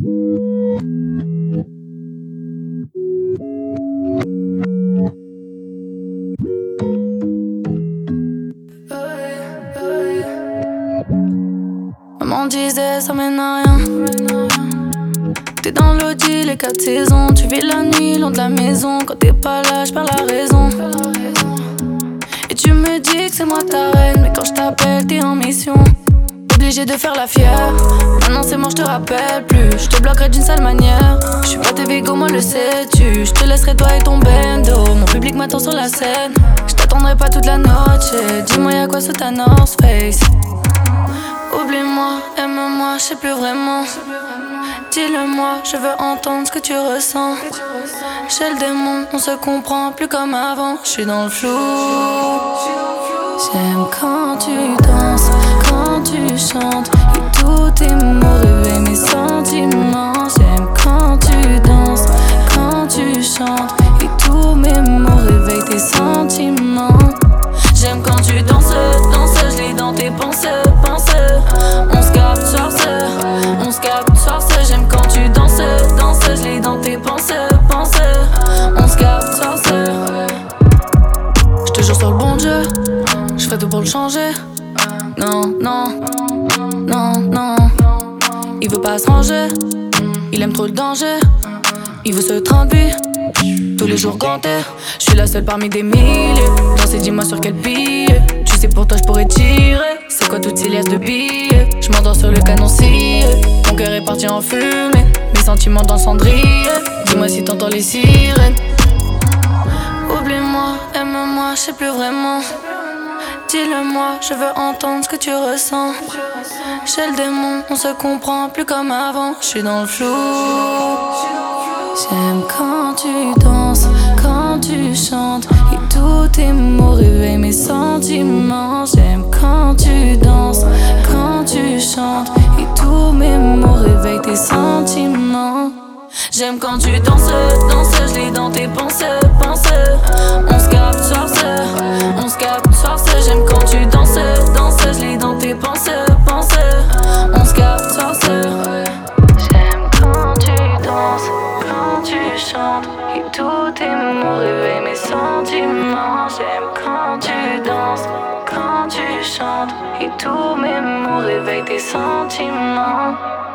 Maman disait ça mène à rien. T'es dans l'audi, les 4 saisons. Tu vis la nuit, loin de la maison. Quand t'es pas là, j'perds la raison. Et tu me dis que c'est moi ta reine, mais quand je t'appelle, t'es en mission. Obligé de faire la fière. Maintenant c'est moi, je te rappelle plus. Je te bloquerai d'une sale manière. Je suis pas tes Vigo, moi le sais-tu. Je te laisserai toi et ton bendo. Mon public m'attend sur la scène. Je t'attendrai pas toute la noche. Dis-moi y'a quoi sous ta North Face. Oublie-moi, aime-moi, je sais plus vraiment. Dis-le-moi, je veux entendre ce que tu ressens. J'ai le démon, on se comprend plus comme avant. Je suis dans le flou. J'aime quand tu danses, quand tu chantes, et tous tes mots réveillent mes sentiments. J'aime quand tu danses, quand tu chantes, et tous mes mots réveillent tes sentiments. J'aime quand tu danses, je lis dans tes pensées. On se capte sur ce, j'aime quand tu danses, je lis dans tes pensées. On se capte sur ce. J'te jure sur le bon Dieu, j'ferais tout pour le changer. Non, il veut pas se ranger, il aime trop le danger. Il veut se traduire tous les jours compter. Je suis la seule parmi des milliers. Danser, dis-moi sur quel pied. Tu sais pour toi je pourrais tirer. C'est quoi toutes ces liasses de billets? Je m'endors sur le canon scié. Mon cœur est parti en fumée. Mes sentiments dans le cendrier. Dis-moi si t'entends les sirènes. Oublie-moi, aime-moi, je sais plus vraiment. Dis-le-moi, je veux entendre ce que tu ressens. J'ai le démon, on se comprend plus comme avant. Je suis dans le flou. J'aime quand tu danses, quand tu chantes, et tous tes mots réveillent mes sentiments. J'aime quand tu danses, quand tu chantes, et tous mes mots réveillent tes sentiments. J'aime quand tu danses, je lis dans tes pensées. On se capte sur ce, j'aime quand tu danses, je lis dans tes pensées. On se capte sur ce. J'aime quand tu danses, quand tu chantes, et tous tes mots réveillent mes sentiments. J'aime quand tu danses, quand tu chantes, et tous mes mots réveillent tes sentiments.